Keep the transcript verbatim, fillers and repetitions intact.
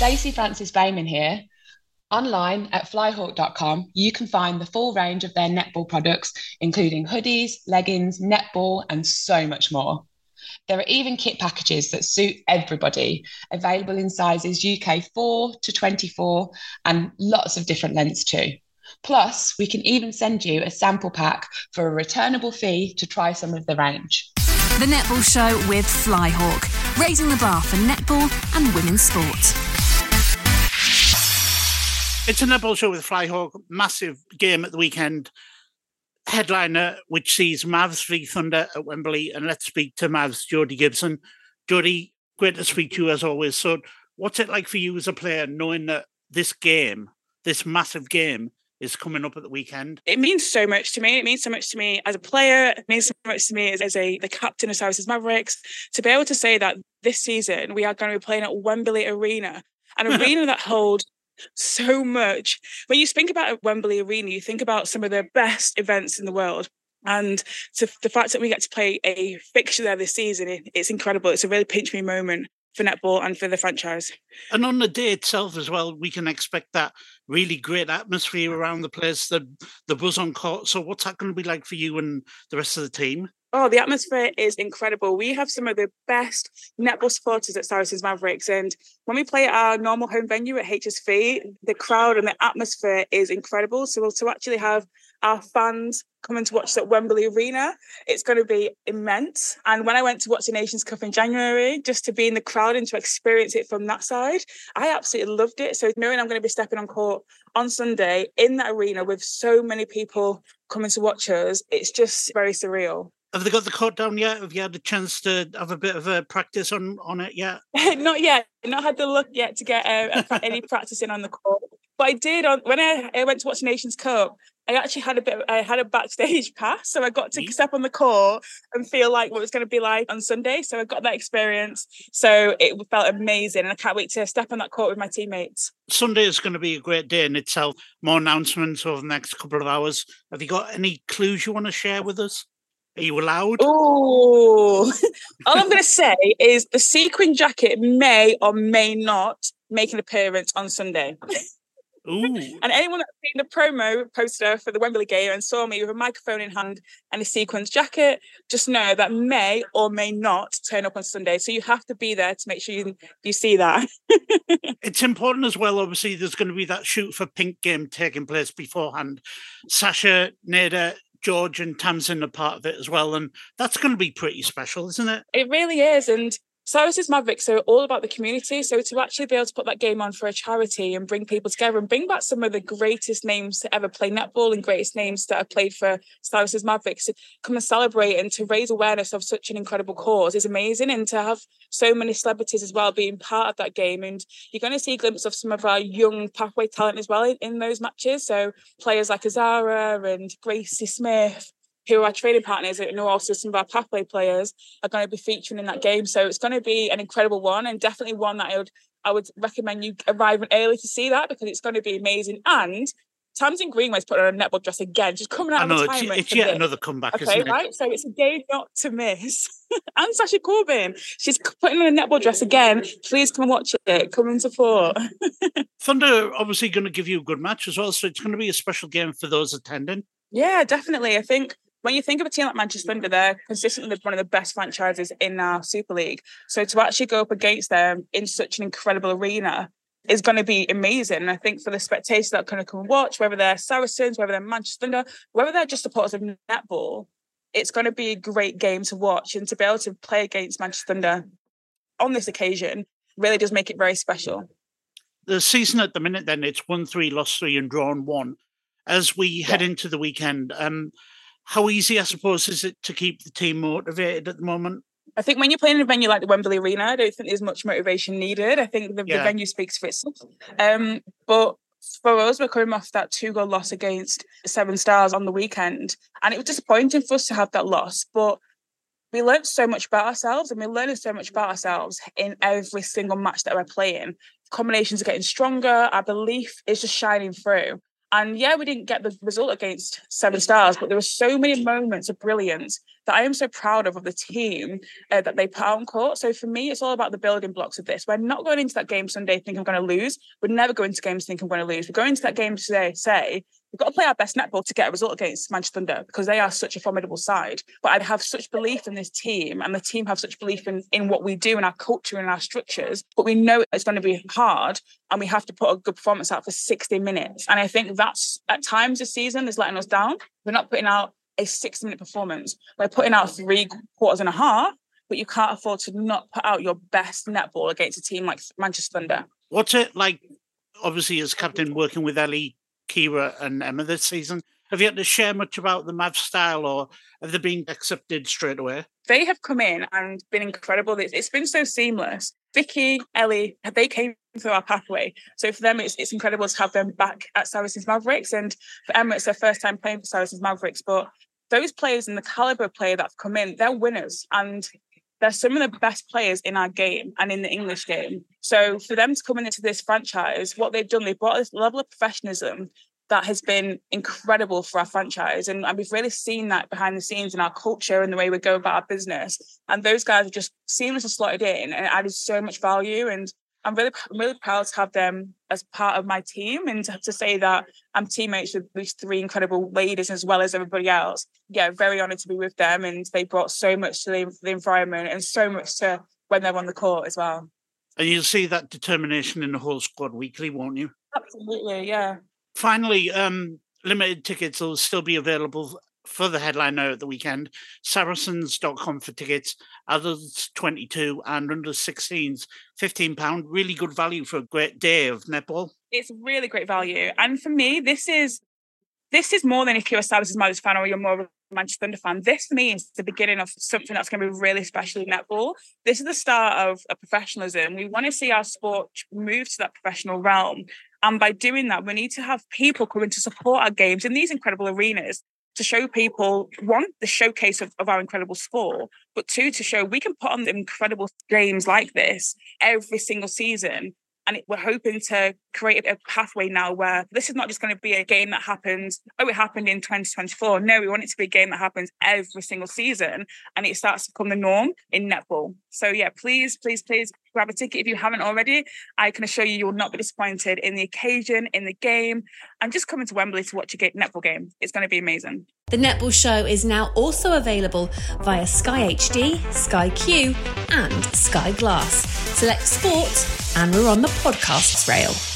Stacey Francis Bayman here. Online at flyhawk dot com, you can find the full range of their netball products, including hoodies, leggings, netball, and so much more. There are even kit packages that suit everybody, available in sizes U K four to twenty-four and lots of different lengths too. Plus, we can even send you a sample pack for a returnable fee to try some of the range. The Netball Show with Flyhawk, raising the bar for netball and women's sport. It's a Netball Show with Flyhawk. Massive game at the weekend. Headliner, which sees Mavs v Thunder at Wembley. And let's speak to Mavs' Jodie Gibson. Jodie, great to speak to you as always. So what's it like for you as a player knowing that this game, this massive game, is coming up at the weekend? It means so much to me. It means so much to me as a player. It means so much to me as, as a the captain of Cyrus's Mavericks. To be able to say that this season we are going to be playing at Wembley Arena, an arena that holds so much. When you think about a Wembley Arena, you think about some of the best events in the world. And to, the fact that we get to play a fixture there this season, it, it's incredible. It's a really pinch me moment for netball and for the franchise. And on the day itself as well, we can expect that really great atmosphere around the place, the, the buzz on court. So what's that going to be like for you and the rest of the team? Oh, the atmosphere is incredible. We have some of the best netball supporters at Cyrus's Mavericks. And when we play at our normal home venue at H S V, the crowd and the atmosphere is incredible. So to actually have our fans coming to watch us at Wembley Arena, it's going to be immense. And when I went to watch the Nations Cup in January, just to be in the crowd and to experience it from that side, I absolutely loved it. So knowing I'm going to be stepping on court on Sunday in that arena with so many people coming to watch us, it's just very surreal. Have they got the court down yet? Have you had a chance to have a bit of a practice on, on it yet? Not yet. Not had the luck yet to get uh, any practicing on the court. But I did on when I, I went to watch the Nations Cup. I actually had a bit. Of, I had a backstage pass, so I got to step on the court and feel like what it was going to be like on Sunday. So I got that experience. So it felt amazing, and I can't wait to step on that court with my teammates. Sunday is going to be a great day in itself. More announcements over the next couple of hours. Have you got any clues you want to share with us? Are you allowed? Oh, all I'm going to say is the sequin jacket may or may not make an appearance on Sunday. Ooh. And anyone that's seen the promo poster for the Wembley game and saw me with a microphone in hand and a sequins jacket, just know that may or may not turn up on Sunday. So you have to be there to make sure you, you see that. It's important as well. Obviously, there's going to be that shoot for pink game taking place beforehand. Sasha, Neda, George and Tamsin are part of it as well. And that's going to be pretty special, isn't it? It really is. And Cyrus's Mavericks are all about the community. So to actually be able to put that game on for a charity and bring people together and bring back some of the greatest names to ever play netball and greatest names that have played for Cyrus's Mavericks, to come and celebrate and to raise awareness of such an incredible cause is amazing. And to have so many celebrities as well being part of that game. And you're going to see a glimpse of some of our young pathway talent as well in, in those matches. So players like Azara and Gracie Smith, who are our training partners and who are also some of our pathway players, are going to be featuring in that game. So it's going to be an incredible one, and definitely one that I would I would recommend you arriving early to see that, because it's going to be amazing. And Tamsin Greenway's put on a netball dress again. She's coming out I know, of retirement. It's, it's yet another comeback, okay, isn't it? right? So it's a game not to miss. And Sasha Corbin, she's putting on a netball dress again. Please come and watch it. Come and support. Thunder obviously going to give you a good match as well, so it's going to be a special game for those attending. Yeah, definitely. I think when you think of a team like Manchester Thunder, they're consistently one of the best franchises in our Super League. So to actually go up against them in such an incredible arena is going to be amazing. And I think for the spectators that are going to come and watch, whether they're Saracens, whether they're Manchester Thunder, whether they're just supporters of netball, it's going to be a great game to watch. And to be able to play against Manchester Thunder on this occasion really does make it very special. The season at the minute, then, it's won three, lost three, and drawn one. As we Yeah. head into the weekend, um, how easy, I suppose, is it to keep the team motivated at the moment? I think when you're playing in a venue like the Wembley Arena, I don't think there's much motivation needed. I think the, Yeah. the venue speaks for itself. Um, but for us, we're coming off that two-goal loss against Seven Stars on the weekend, and it was disappointing for us to have that loss. But we learned so much about ourselves, and we're learning so much about ourselves in every single match that we're playing. Combinations are getting stronger. Our belief is just shining through. And yeah, we didn't get the result against Seven Stars, but there were so many moments of brilliance that I am so proud of, of the team uh, that they put out on court. So for me, it's all about the building blocks of this. We're not going into that game Sunday thinking I'm going to lose. We're never going into games thinking I'm going to lose. We're going into that game today, say, we've got to play our best netball to get a result against Manchester Thunder because they are such a formidable side. But I have such belief in this team, and the team have such belief in, in what we do and our culture and our structures. But we know it's going to be hard, and we have to put a good performance out for sixty minutes. And I think that's at times this season is letting us down. We're not putting out a sixty minute performance. We're putting out three quarters and a half, but you can't afford to not put out your best netball against a team like Manchester Thunder. What's it like, obviously, as captain, working with Ellie, Kira and Emma this season? Have you had to share much about the Mavs style, or have they been accepted straight away? They have come in and been incredible. It's been so seamless. Vicky, Ellie, they came through our pathway. So for them, it's, it's incredible to have them back at Saracens Mavericks. And for Emma, it's their first time playing for Saracens Mavericks. But those players and the caliber of player that have come in, they're winners. And they're some of the best players in our game and in the English game. So for them to come into this franchise, what they've done, they've brought this level of professionalism that has been incredible for our franchise. And, and we've really seen that behind the scenes in our culture and the way we go about our business. And those guys have just seamlessly slotted in and added so much value. And I'm really, I'm really proud to have them as part of my team, and to, to say that I'm teammates with these three incredible ladies as well as everybody else. Yeah, very honoured to be with them. And they brought so much to the, the environment and so much to when they're on the court as well. And you'll see that determination in the whole squad weekly, won't you? Absolutely, yeah. Finally, um, limited tickets will still be available for the headliner at the weekend. Saracens dot com for tickets. Adults twenty-two and under sixteens, fifteen pounds. Really good value for a great day of netball. It's really great value. And for me, this is this is more than if you're a Saracens Mavericks fan or you're more of a Manchester Thunder fan. This, for me, is the beginning of something that's going to be really special in netball. This is the start of a professionalism. We want to see our sport move to that professional realm. And by doing that, we need to have people coming to support our games in these incredible arenas to show people, one, the showcase of, of our incredible sport, but two, to show we can put on incredible games like this every single season. And it, we're hoping to create a pathway now where this is not just going to be a game that happens, oh, it happened in twenty twenty-four. No, we want it to be a game that happens every single season, and it starts to become the norm in netball. So yeah, please, please, please grab a ticket if you haven't already. I can assure you, you will not be disappointed in the occasion, in the game, and just coming to Wembley to watch a netball game. It's going to be amazing. The Netball Show is now also available via Sky H D, Sky Q and Sky Glass. Select sport and we're on the podcasts rail.